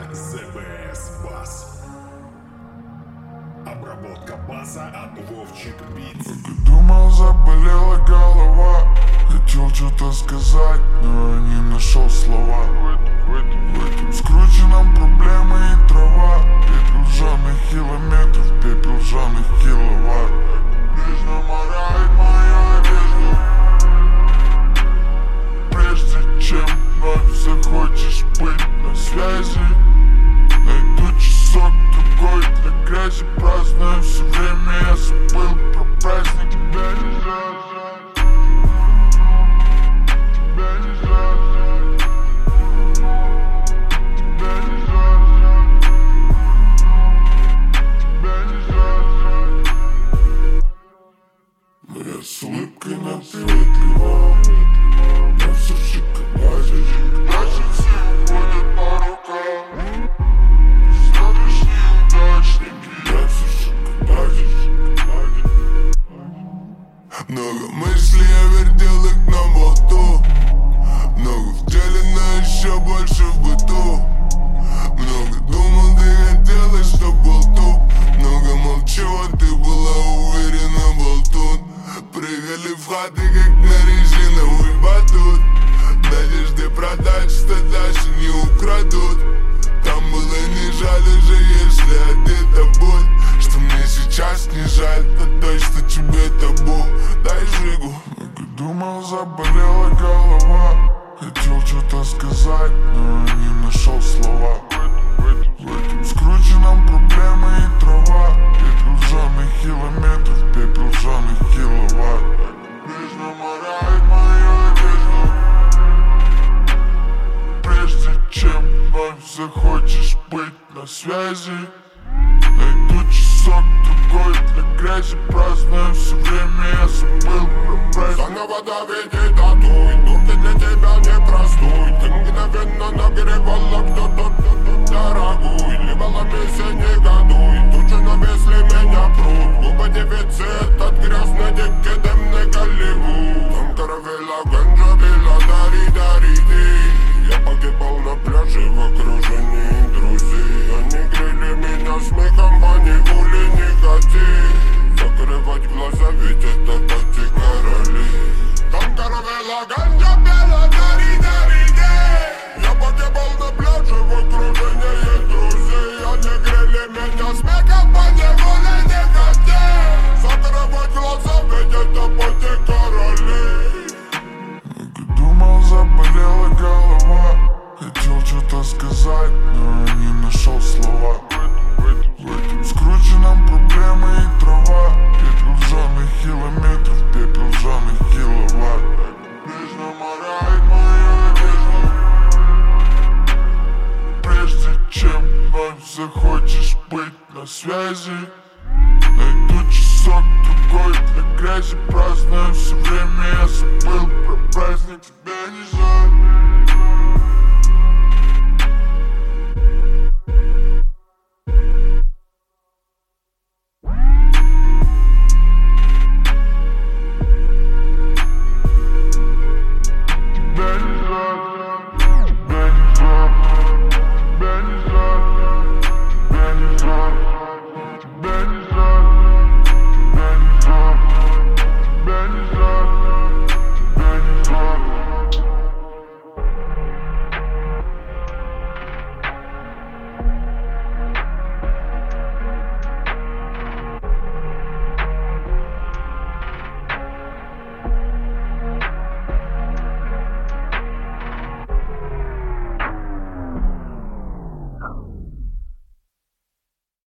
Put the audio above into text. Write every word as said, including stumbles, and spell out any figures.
зэ бэ эс Bass. Обработка баса от Вовчик Beats. Думал, заболела голова, хотел что-то сказать, но не нашел слова. В этом скрученном проблемы и трава, пепел жженых километров, пепел жженых киловатт. Нежно морает моя одежда, прежде чем вновь захочешь быть на связи. Найду часок другой для грязи, праздную все время, я забыл про праздник. Тебя не жаль, тебя не жаль, тебя не жаль, тебя не жаль. Но я с улыбкой на приветливо, на все шоколаде, даже все ходят по рукам. Много мыслей, я вертел их на болту. Много в теле, но еще больше в быту. Много думал, ты хотела, чтоб был туп. Много молчу, а ты была уверена, болтун. Прыгали в хаты, как на резиновый батут. Надежды продать, что дальше не украдут. Там было не жаль уже, если одета боль. Что мне сейчас не жаль, то точно тебе табу. Дай жигу. Много думал, заболела голова, хотел что-то сказать, но не нашел слова. В этом скрученном проблемы и трава, пепел жженых километров, пепел жженых киловатт. Нежно морает моя одежда, прежде чем вновь захочешь быть на связи. Найду часок другой для грязи, праздную все время, я забыл про праздник. Заново доведи татуй, турки для тебя непростой. Ты мгновенно нагревала кто-то, кто-то дорогой. Либо ломись и не годуй, тучи навесли меня пруд. Губа дефицит от грязной девки, дымный Голливуд. Там каравелла, ганджа, била, дари, дари, ты. Я погибал на пляже в окружении друзей. Они грели меня смехом, по неволе не хоти. Закрывать глаза, ведь это почти короли. Там каравелла, ганджа, била, дари, дари, ты. Я погибал на пляже в окружении друзей. Они грели меня смехом, по неволе не хоти. Закрывать глаза, ведь это почти короли. Много думал, заболела голова, хотел что-то сказать, но не нашел слова. В этом скрученном проблемы и трава, пепел жженых километров, пепел жженых киловатт. Нежно морает моя одежда, прежде чем вновь захочешь быть на связи. Найду часок другой для грязи, праздную все время, я забыл про праздник.